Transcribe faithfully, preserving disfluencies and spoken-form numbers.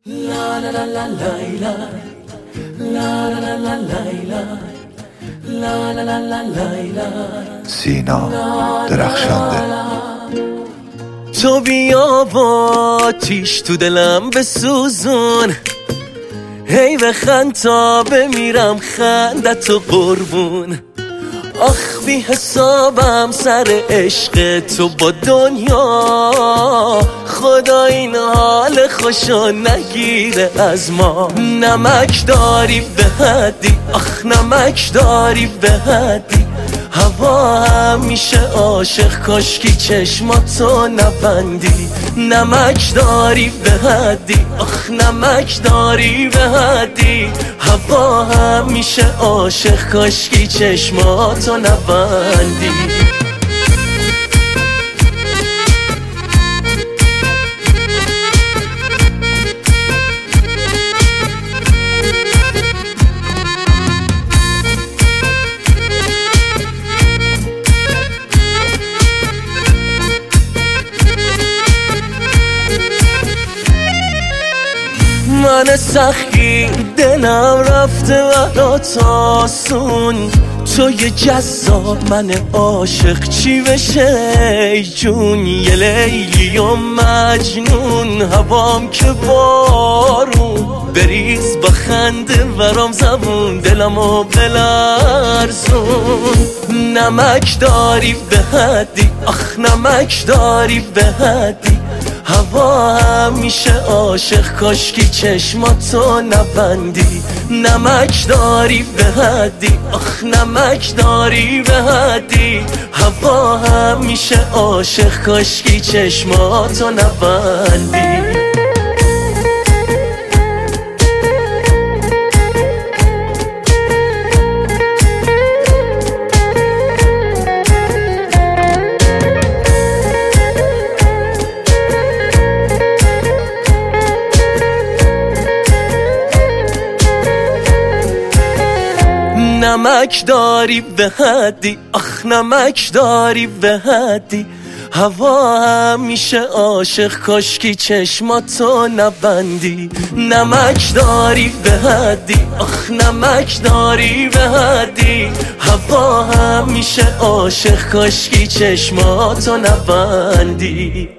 La la la la Layla, la la la la Layla, la la la la Layla. سینا درخشنده. تو بیا با آتیش تو دلم بسوزون، هی بخند تا بمیرم خندتو قربون. آخ بی حسابم سر عشق تو با دنیا، خدا این حال خوشو نگیره از ما. نمک داری به حدی، آخ نمک داری به حدی، هوا همیشه عاشق کاشکی چشماتو نبندی. نمک داری به حدی، آخ نمک داری به حدی، هوا همیشه عاشق کاشکی چشماتو نبندی. من سخی دلم رفته برات آسون، تو یه جذاب من عاشق چی بشه ای جون. یه لیلی و مجنون، هوام که بارون، بریز با خنده ورام زبون، دلمو بلرزون. نمک داری به حدی، آخ نمک داری به حدی، هوا همیشه عاشق کاشکی چشماتو نبندی. نمک داری به حدی، آخ نمک داری به حدی، هوا همیشه عاشق کاشکی چشماتو نبندی. نمک داری به حدی، آخ نمک داری به حدی، هوا همیشه عاشق کاشکی چشماتو نبندی. نمک داری به حدی، آخ نمک داری به حدی، هوا همیشه عاشق کاشکی چشماتو نبندی.